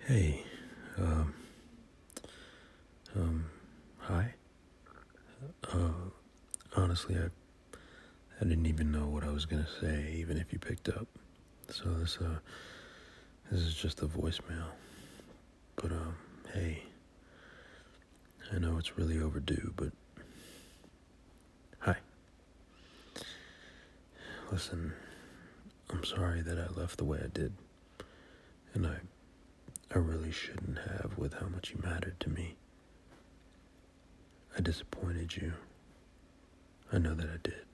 Hey, um, hi. Honestly, I didn't even know what I was gonna say, even if you picked up. So this is just a voicemail. But, hey, I know it's really overdue, but hi. Listen, I'm sorry that I left the way I did, and I really shouldn't have with how much you mattered to me. I disappointed you. I know that I did.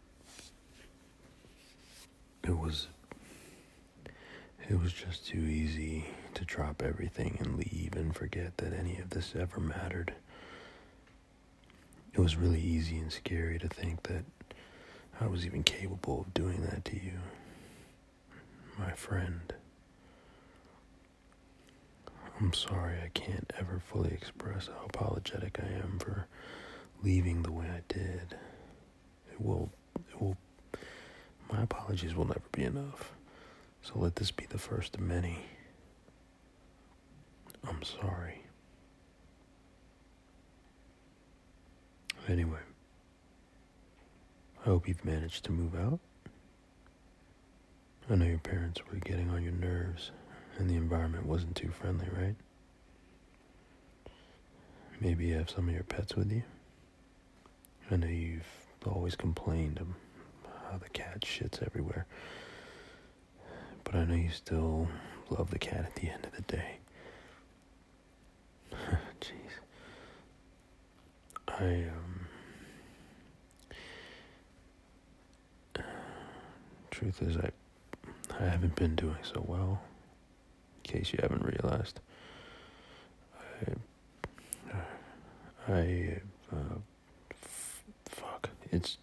It was It was just too easy to drop everything and leave and forget that any of this ever mattered. It was really easy and scary to think that I was even capable of doing that to you, my friend. I'm sorry I can't ever fully express how apologetic I am for leaving the way I did. It will, my apologies will never be enough. So let this be the first of many. I'm sorry. Anyway, I hope you've managed to move out. I know your parents were getting on your nerves, and the environment wasn't too friendly, right? Maybe you have some of your pets with you. I know you've always complained of how the cat shits everywhere, but I know you still love the cat at the end of the day. Jeez. Truth is, I haven't been doing so well, in case you haven't realized. I, fuck, it's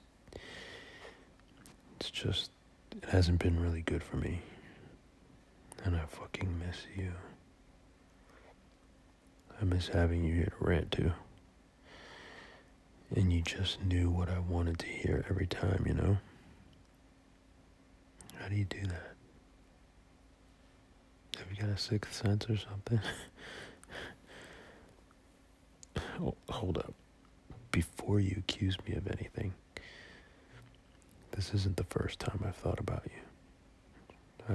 just, it hasn't been really good for me, and I fucking miss you. I miss having you here to rant to. And you just knew what I wanted to hear every time, you know? How do you do that? Have you got a sixth sense or something? Oh, hold up. Before you accuse me of anything, this isn't the first time I've thought about you.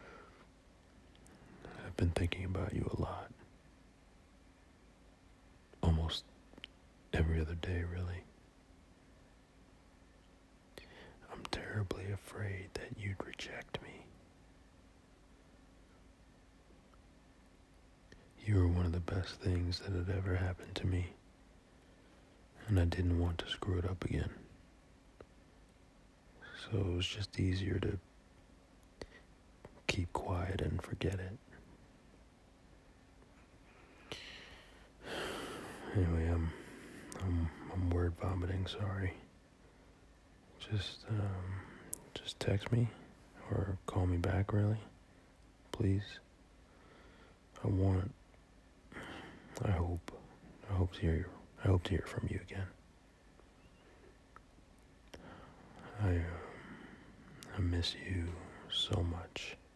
I've been thinking about you a lot. Almost every other day, really. I'm terribly afraid that you'd reject me. You were one of the best things that had ever happened to me, and I didn't want to screw it up again. So it was just easier to keep quiet and forget it. Anyway, I'm word vomiting, sorry. Just text me or call me back, really. Please. I hope to hear from you again. I miss you so much.